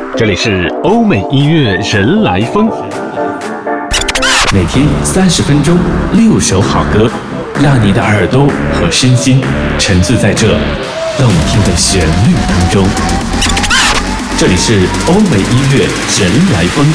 这里是欧美音乐人来疯，每天30分钟，6首好歌，让你的耳朵和身心沉醉在这动听的旋律当中。这里是欧美音乐人来疯，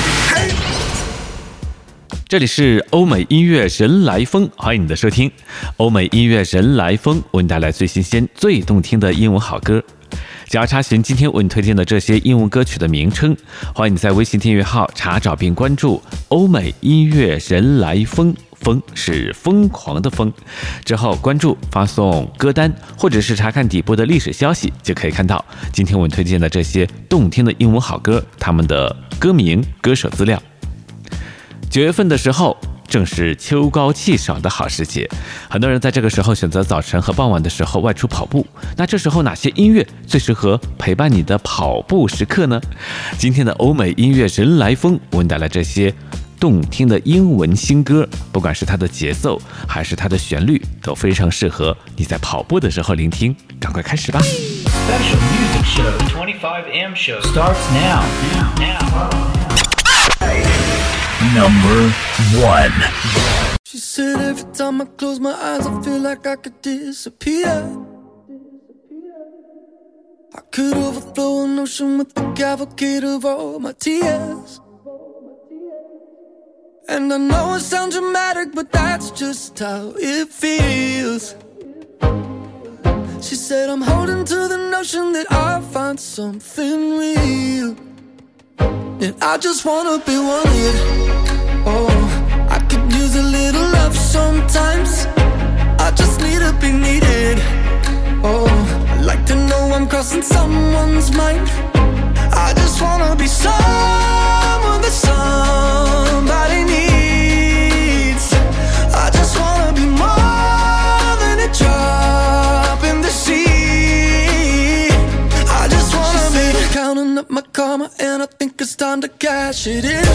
这里是欧美音乐人来疯，欢迎你的收听。欧美音乐人来疯为你带来最新鲜、最动听的英文好歌。只要查询今天为你推荐的这些英文歌曲的名称，欢迎你在微信订阅号查找并关注欧美音乐人来疯，疯是疯狂的疯，之后关注发送歌单或者是查看底部的历史消息，就可以看到今天我们推荐的这些动听的英文好歌，他们的歌名、歌手资料。9月份的时候正是秋高气爽的好时节，很多人在这个时候选择早晨和傍晚的时候外出跑步。那这时候哪些音乐最适合陪伴你的跑步时刻呢？今天的欧美音乐人来疯为你带来这些动听的英文新歌，不管是它的节奏还是它的旋律，都非常适合你在跑步的时候聆听。赶快开始吧。 Special Music Show 25M Show starts now. Number 1. She said every time I close my eyes I feel like I could disappear. I could overflow an ocean with the cavalcade of all my tears. And I know it sounds dramatic, but that's just how it feels. She said I'm holding to the notion that I'll find something real. And I just wanna be wanted. Oh, I could use a little love sometimes. I just need to be needed. Oh, I like to know I'm crossing someone's mind. I just wanna be someone that somebody needs. I just wanna be more than a drop in the sea. I just wanna be counting up my karma, and I think it's time to cash it in.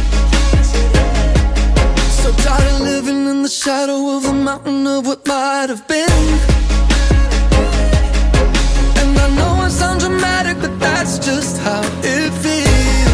So tired of living in the shadow of the mountain of what might have been. And I know it sounds dramatic, but that's just how it feels.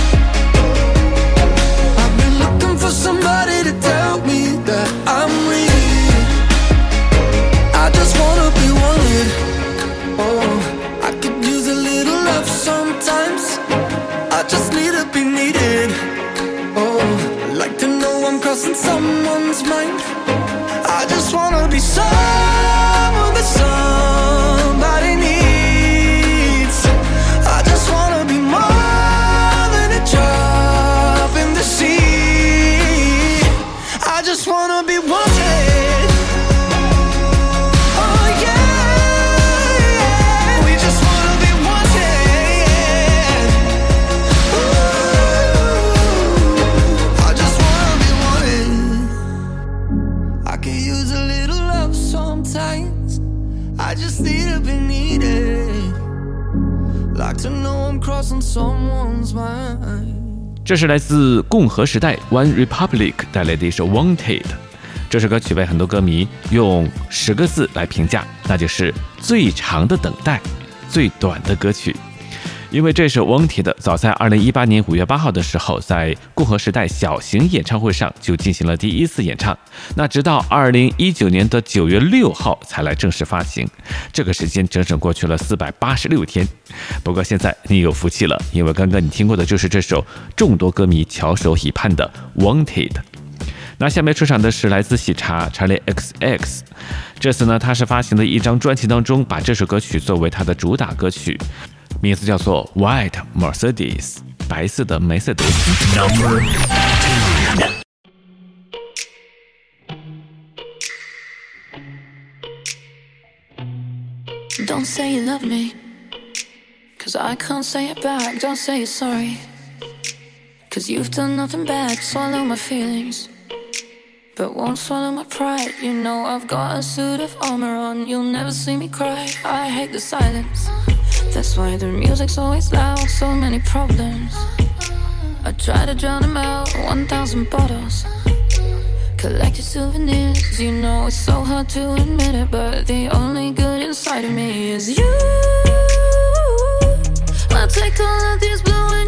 I've been looking for somebody to tell me that I'm real. I just wanna be wanted. Oh, I could use a little love sometimes. I just need to be needed. Oh, I like to know I'm crossing someone's mind. I just wanna be someone that somebody needs. I just wanna be more than a drop in the sea. I just wanna be wanted. Oh yeah, we just wanna be wanted. Ooh, I just wanna be wanted. I could use a little love sometimes. I just need to be needed. Like to know I'm crossing someone's mind. 这是来自共和时代 One Republic 带来的一首 Wanted。 这首歌曲被很多歌迷用10个字来评价，那就是最长的等待，最短的歌曲。因为这首 Wanted 早在2018年5月8号的时候，在共和时代小型演唱会上就进行了第一次演唱，那直到2019年的9月6号才来正式发行，这个时间整整过去了486天。不过现在你有福气了，因为刚刚你听过的就是这首众多歌迷翘首以盼的 Wanted。 那下面出场的是来自喜茶 Charlie XX， 这次呢他是发行的一张专辑当中把这首歌曲作为他的主打歌曲，名字叫做 White Mercedes， 白色的梅赛德斯。 Number 2. Don't say you love me, 'cause I can't say it back. Don't say you're sorry, 'cause you've done nothing bad. Swallow my feelings, but won't swallow my pride. You know I've got a suit of armor on, you'll never see me cry. I hate the silence, that's why the music's always loud. So many problems, I try to drown them out. 1,000 bottles, collected souvenirs. You know it's so hard to admit it, but the only good inside of me is you. I'll take all of these blue and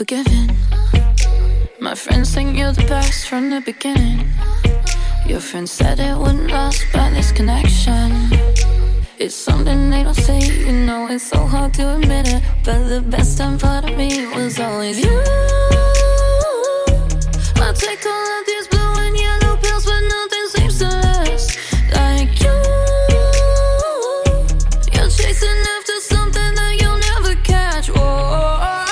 forgiving. My friends think you're the best from the beginning. Your friend said it wouldn't last, but this connection, it's something they don't see. You know it's so hard to admit it, but the best time part of me was always you. I take all of these blue and yellow pills, but nothing seems to last like you. You're chasing after something that you'll never catch. Whoa.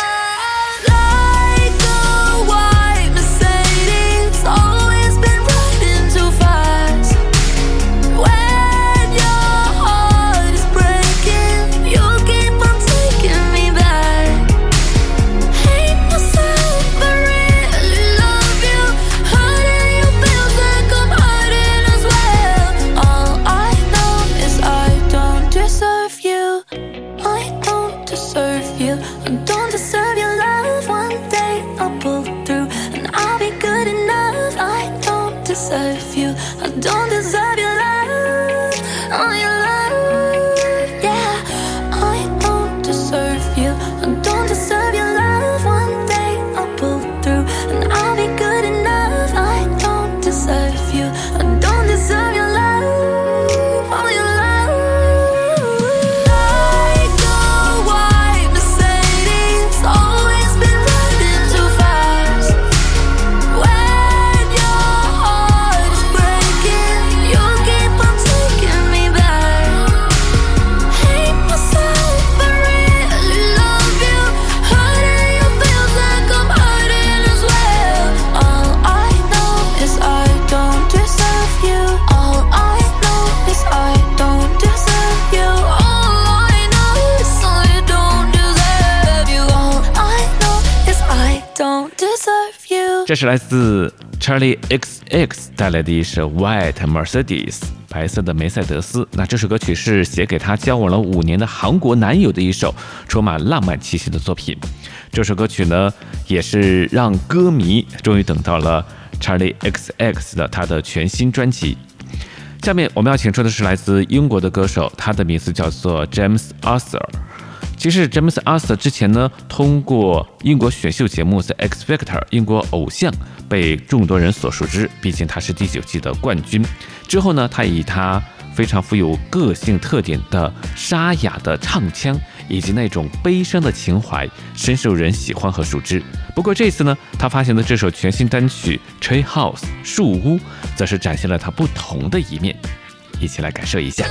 这是来自 Charlie XX 带来的一首 White Mercedes 白色的梅赛德斯。那这首歌曲是写给他交往了5年的韩国男友的一首充满浪漫气息的作品。这首歌曲呢，也是让歌迷终于等到了 Charlie XX 的他的全新专辑。下面我们要请出的是来自英国的歌手，他的名字叫做 James Arthur。其实 James Arthur 之前呢，通过英国选秀节目 The X Factor 英国偶像被众多人所熟知，毕竟他是第9季的冠军。之后呢，他以他非常富有个性特点的沙哑的唱腔以及那种悲伤的情怀深受人喜欢和熟知。不过这次呢，他发行的这首全新单曲 Tree House 树屋则是展现了他不同的一面，一起来感受一下。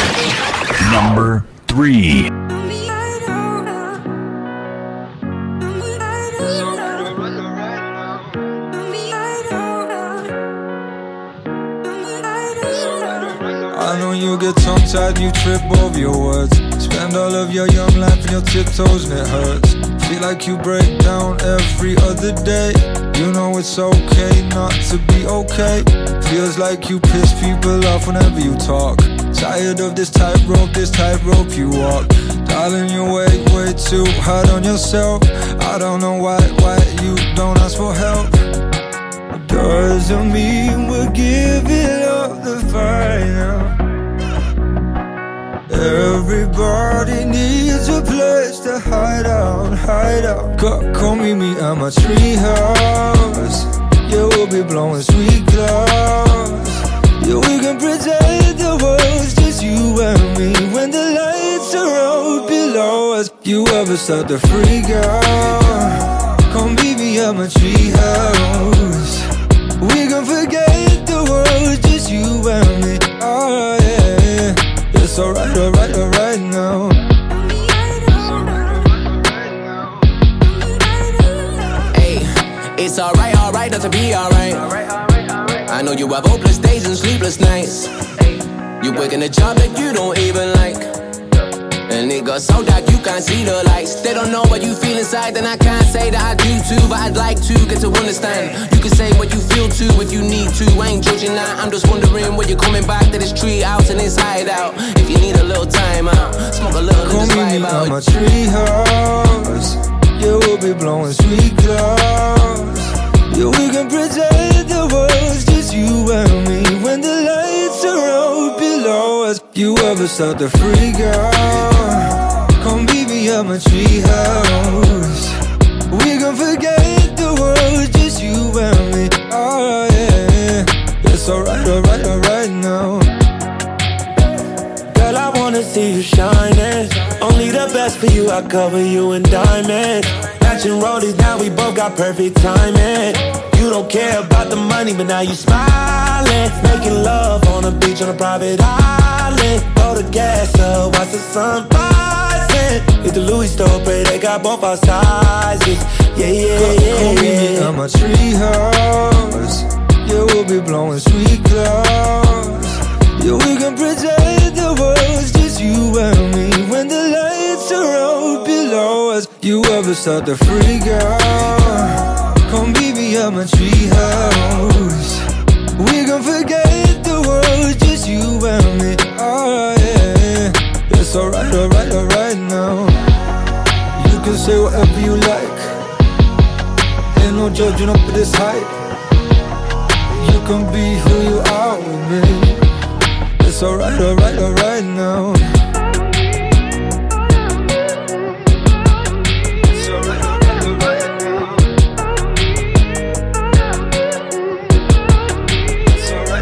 Number 3. I know you get tongue-tied, you trip over your words. Spend all of your young life on your tiptoes and it hurts. Feel like you break down every other day. You know it's okay not to be okay. Feels like you piss people off whenever you talk. Tired of this tightrope you walk. Darling, you way too hard on yourself. I don't know why you don't ask for help. Doesn't mean we're giving up the fight now. Everybody needs a place to hide out. Come meet me at my treehouse. Yeah, we'll be blowing sweet clouds. Yeah, we can pretend the world's just you and me when the lights are out below us. You ever start to freak out? Come meet me at my treehouse. We can forget the world's just you and me. Oh yeah, it's alright now. Hey, it's alright not to be alright. I know you have hopeless days and sleepless nights. You working a job that you don't even like. And it got so dark you can't see the lights. They don't know what you feel inside, then I can't say that I do too. But I'd like to get to understand. You can say what you feel too if you need to. I ain't judging that, I'm just wondering when you're coming back to this tree house and inside out. If you need a little time out, smoke a little and just vibe out. Come meet me at my treehouse. Yeah, we'll be blowing sweet clouds. Yeah, we can pretend the world's just you and me when the lights are out below us. You ever start to freak out? Come meet me at my treehouse. We gon' forget the world, just you and me. Oh yeah, it's alright now. Girl, I wanna see you shining. Only the best for you, I cover you in diamonds. Matching rollies, now we both got perfect timing. You don't care about the money, but now you smiling. Making love on the beach on a private island. Blow the gas up, watch the sun rising. Hit the Louis store, pray they got both our sizes. Yeah. Come meet me at my treehouse. Yeah, we'll be blowing sweet clouds. Yeah, we can pretend the world's just you and me. When the lights are out below us, you ever start to freak out? Come meet me at my treehouse. We gon' forget the world, just you and me. Oh yeah, it's alright now. You can say whatever you like. Ain't no judging up at this height. You can be who you are with me. It's alright now. It's alright now. It's alright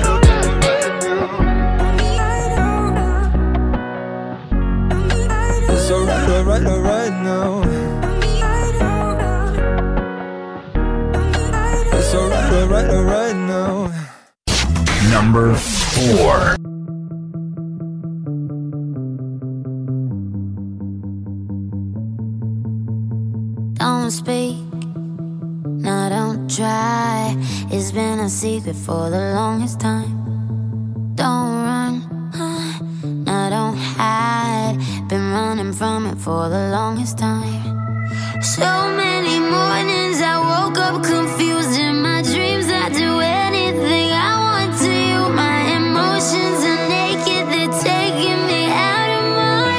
now. It's alright now. It's alright now. Number 4. Don't speak, no don't try. It's been a secret for the longest time. Don't run, no don't hide. Been running from it for the longest time. So many mornings I woke up confused. In my dreams I do anything I want to you. My emotions are naked, they're taking me out of my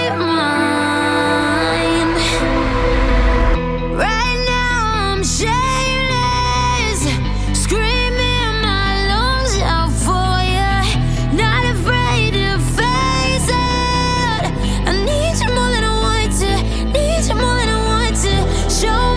mind. Right now I'm shameless, screaming my lungs out for you. Not afraid to face it. I need you more than I want to, need you more than I want to. Show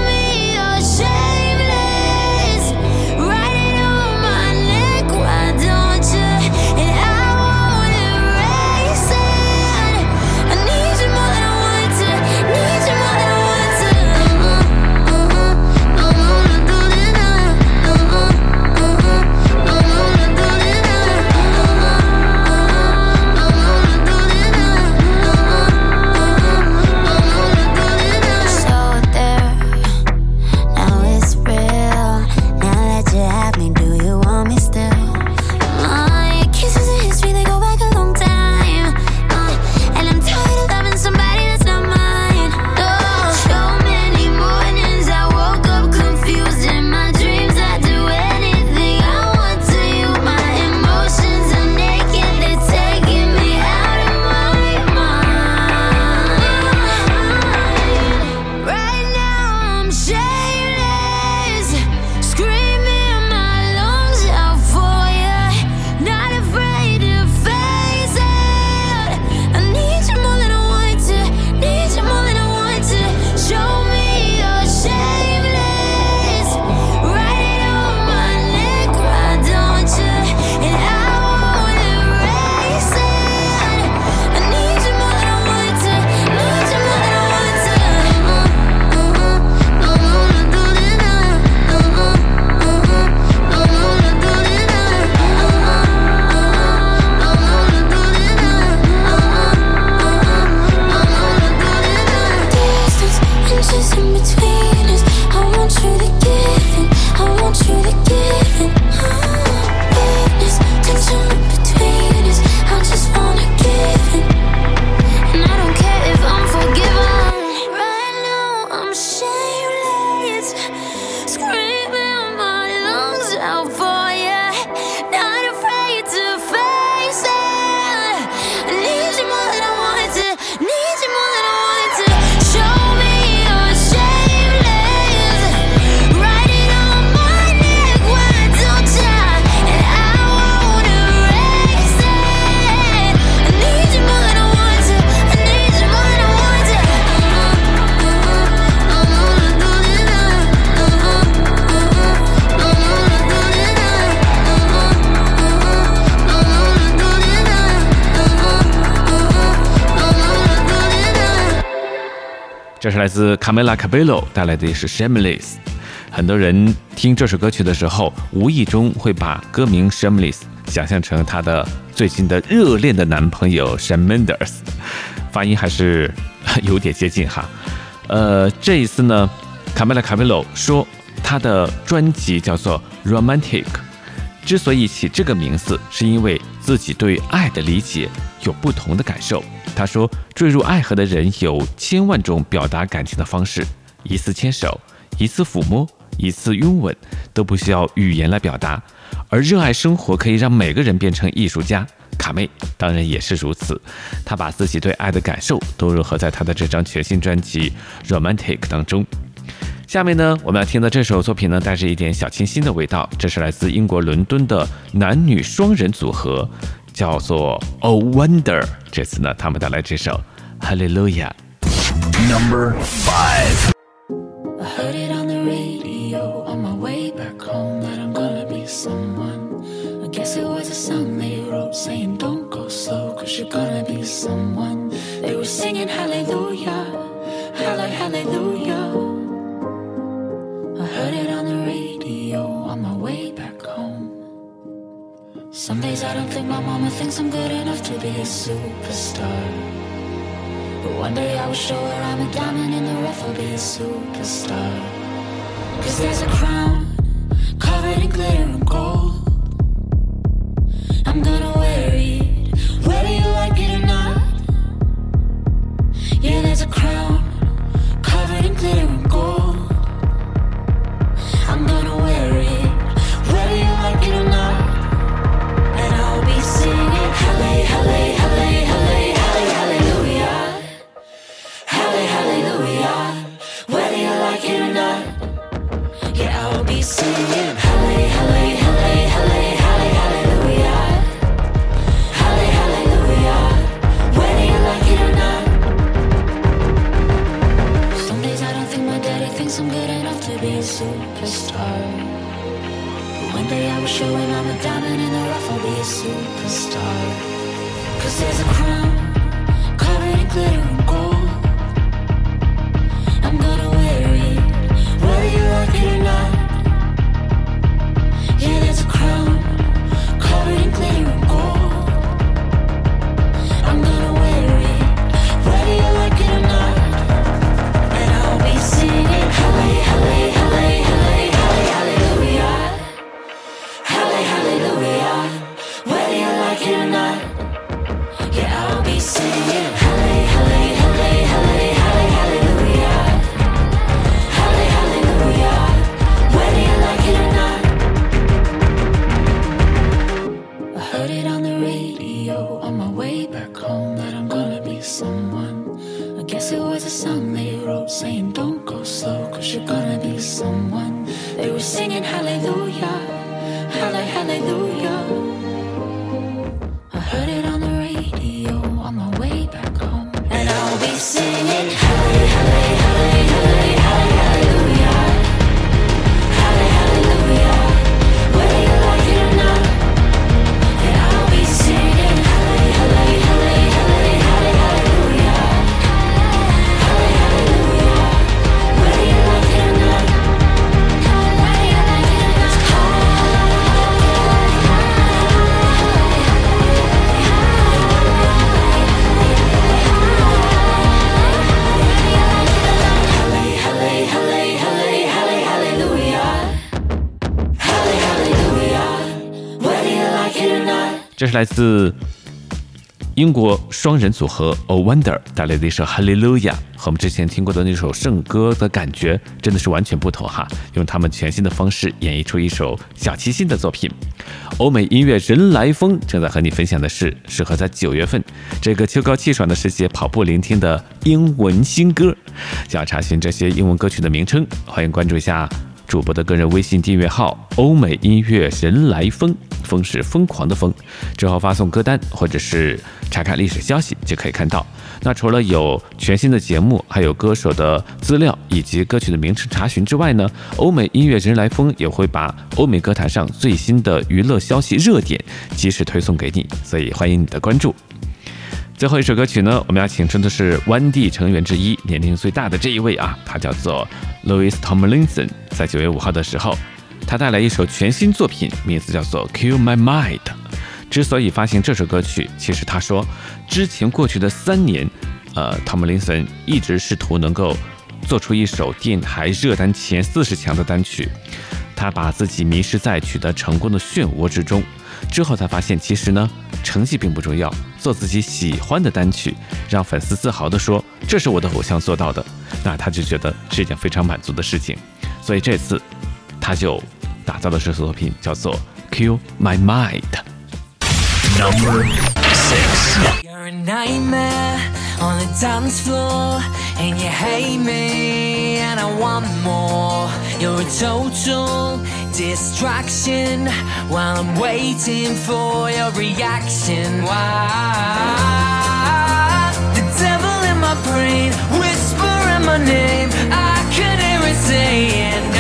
这是来自 Camila Cabello 带来的也是 Shameless。 很多人听这首歌曲的时候无意中会把歌名 Shameless 想象成她的最近的热恋的男朋友 Shawn Mendes， 发音还是有点接近哈。这一次呢 Camila Cabello 说她的专辑叫做 Romantic， 之所以起这个名字是因为自己对爱的理解有不同的感受。他说坠入爱河的人有千万种表达感情的方式，一次牵手，一次抚摸，一次拥吻，都不需要语言来表达，而热爱生活可以让每个人变成艺术家。卡妹当然也是如此，她把自己对爱的感受都融合在她的这张全新专辑 Romantic 当中。下面呢，我们要听的这首作品呢，带着一点小清新的味道，这是来自英国伦敦的男女双人组合，叫做 Oh Wonder。 这次呢，他们带来这首 Hallelujah。 Number 5. I heard it on the radio on my way back home that I'm gonna be someone. I guess it was a song they wrote saying don't go slow cause you're gonna be someone. They were singing hallelujah, hallelujah. I heard it on the radio on my way back home. Some days I don't think my mama thinks I'm good enough to be a superstar, but one day I will show her I'm a diamond in the rough, I'll be a superstar. Cause there's a crown covered in glitter and gold, I'm gonna wear it whether you like it or not. Yeah, there's a crown covered in glitter and gold, I'm gonna wear it whether you like it or not. And I'll be singing halle, halle, halle, halle, halle, hallelujah, halle, hallelujah, whether you like it or not. Yeah, I'll be singing halle, halle, halle, halle, halle, hallelujah, halle, hallelujah, whether you like it or not. Some days I don't think my daddy thinks I'm good enough to be a superstar, but one day I will show him I'm a diamond in the rough, I'll be a superstar. Cause there's a crown covered in glitter and gold, I'm gonna wear it whether you like it or not. Yeah, there's a crown covered in glitter and gold, I'm gonna wear it whether you like it or not. And I'll be singing halle, halle, halle, halle, halle, hallelujah, halle, hallelujah, whether you like it or not. Yeah, I'll be singing halle, halle, halle, halle, halle, hallelujah, halle, hallelujah, whether you like it or not. I heard it on the radio on my way back home that I'm gonna be someone. I guess it was a song they wrote saying don't go slow cause you're gonna be someone. They were singing hallelujah, halle, hallelujah. I heard it on the radio on my way back home, and I'll be singing halle, halle, halle, halle, halle, hallelujah, halle, hallelujah, whether you like it or not. Yeah, I'll be singing halle, halle, halle, halle, halle, hallelujah, halle, hallelujah, whether you like it or not. Whether you like it or not. Like it or not. 这是来自英国双人组合 Oh Wonder 带来的一首 Hallelujah， 和我们之前听过的那首圣歌的感觉真的是完全不同哈，用他们全新的方式演绎出一首小清新的作品。欧美音乐人来疯正在和你分享的是适合在9月份这个秋高气爽的时节跑步聆听的英文新歌。想要查询这些英文歌曲的名称，欢迎关注一下主播的个人微信订阅号欧美音乐人来疯，疯是疯狂的疯，之后发送歌单或者是查看历史消息就可以看到。那除了有全新的节目，还有歌手的资料以及歌曲的名称查询之外呢，欧美音乐人来疯也会把欧美歌坛上最新的娱乐消息热点及时推送给你，所以欢迎你的关注。 最后一首歌曲呢，我们要请出的是湾地成员之一，年龄最大的这一位啊，他叫做 Louis Tomlinson。在9月5号的时候，他带来一首全新作品，名字叫做 Kill My Mind。之所以发行这首歌曲，其实他说，之前过去的3年，Tomlinson 一直试图能够做出一首电台热单前40强的单曲。他把自己迷失在取得成功的漩涡之中，之后才发现，其实呢，成绩并不重要，做自己喜欢的单曲，让粉丝自豪地说，这是我的偶像做到的，那他就觉得是一件非常满足的事情。所以这次他就打造的这首作品叫做 Kill My Mind。Number 6. You're a nightmare on the dance floor, and you hate me, and I want more. You're a total distraction while I'm waiting for your reaction. Why? The devil in my brain, whispering my name. I can hear it saying,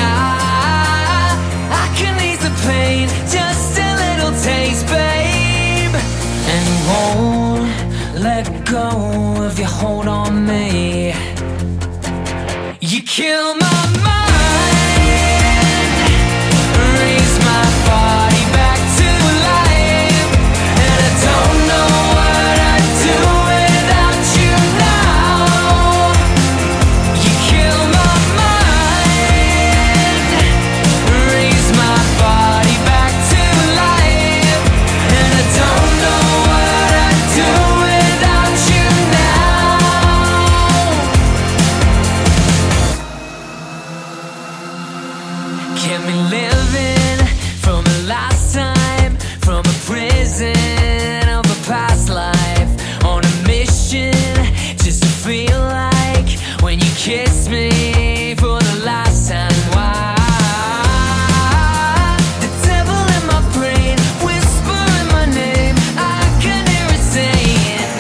I can ease the pain, just a little taste, babe. And won't let go of your hold on me. You kill my mind, raise my body back to life, and I don't know what I'd do without you now. You kill my mind, raise my body back to life, and I don't know what I'd do without you now. Kept me living from a last time, from a prison of a past life, on a mission just to feel like when you kiss me for the last time. Why? The devil in my brain, whispering my name. I can hear it saying,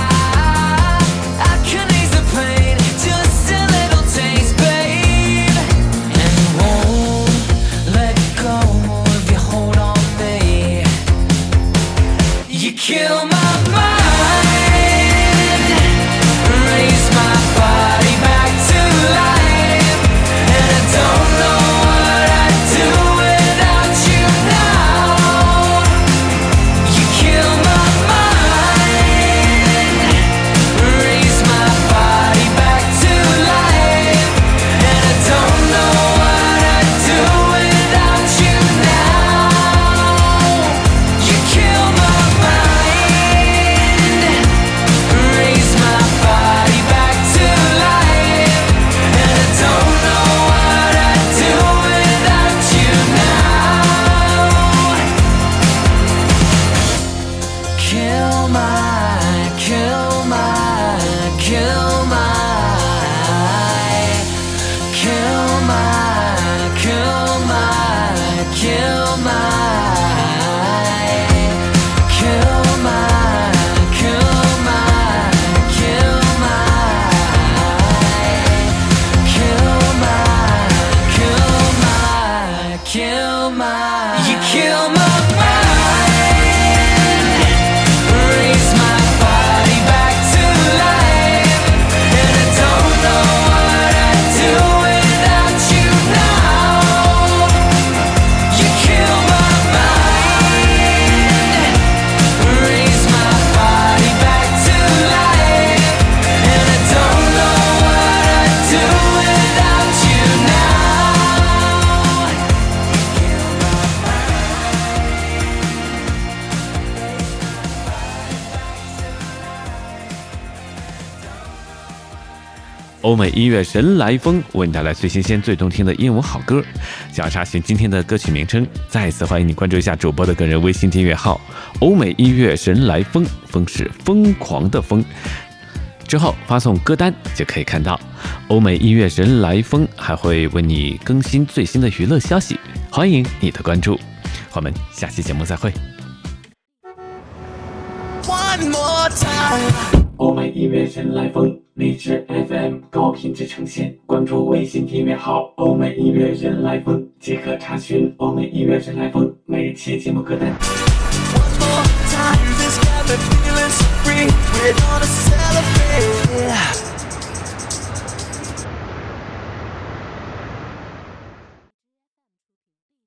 I can ease the pain, just a little taste, babe. And won't let go of your hold on me. You kill my mind, raise my body back to life, and I don't know what I'd do without you now. You kill my mind, raise my body back to life, and I don't know what I'd do without you now. You kill my mind, raise my body back to life, and I don't know what I'd do without you now. Kill my, kill my, kill my, kill my, kill my, kill my, kill my, kill my, kill my, kill my. You kill my mind, raise my body back to life, and I don't know what I'd do without you now. You kill my mind, raise my body back to life, and I don't know what I'd do without you now. Kill my mind. 欧美音乐神来风为你带来最新鲜、最动听的英文好歌。想要查询今天的歌曲名称，再一次欢迎你关注一下主播的个人微信订阅号“欧美音乐神来风”，风是疯狂的疯。之后发送歌单就可以看到。欧美音乐神来风还会为你更新最新的娱乐消息，欢迎你的关注。我们下期节目再会。 One more time. 欧美音乐神来风，荔枝 FM 高品质呈现。关注微信订阅号“欧美音乐人来风”，即可查询欧美音乐人来风每期节目歌单。 One more time. This got me feeling so free. We're gonna celebrate.